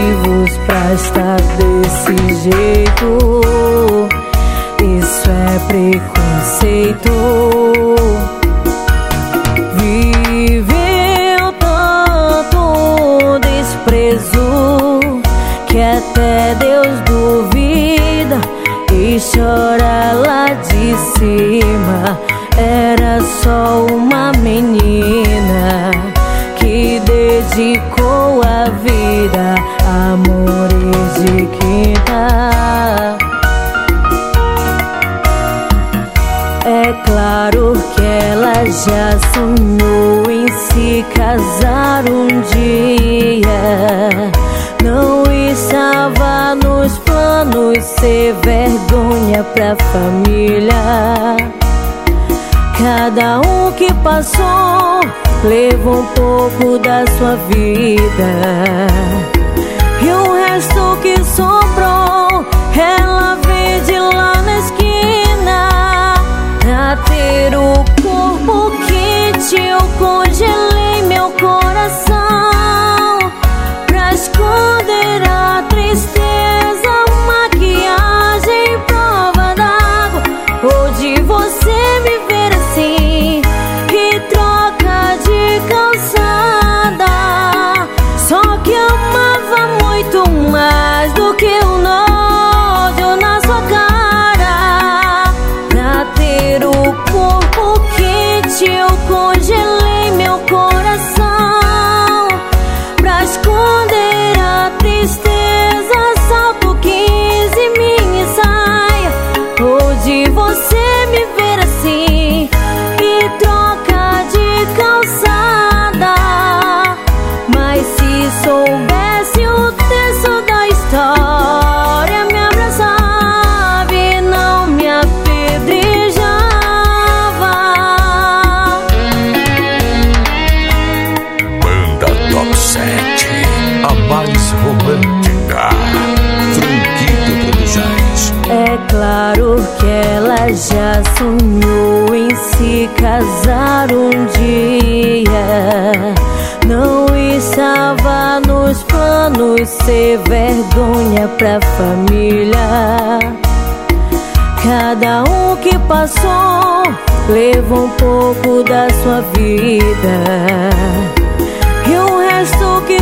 motivos pra estar desse jeito. Isso é preconceito. Viveu tanto desprezo que até Deus duvida e chora lá de cima. Era só uma menina que dedicou a vida a amores de quinta. É claro que ela já sonhou em se casar um dia. Não estava nos planos ser vergonha pra família. Cada um que passou levou um pouco da sua vida, e o resto que sobrou ela vende lá na esquina. Pra ter o corpo quente eu congelei meu coração, pra esconder a tristeza, maquiagem, prova d'água. Hoje você me ver assim e troca de calçada. Só que amava muito mais do que o nojo na sua cara. Pra ter o corpo quente eu congelei meu coração, pra esconder a tristeza, salto 15 mini saia. Hoje você me ver assim e troca de calçada. Mas se soubesse o texto da história, me abraçava e não me apedrejava. Banda Top 7, a mais romântica. Franquito Produções. É claro que ela já sonhou em se casar um dia. Não estava nos planos ser vergonha pra família. Cada um que passou levou um pouco da sua vida, e o resto que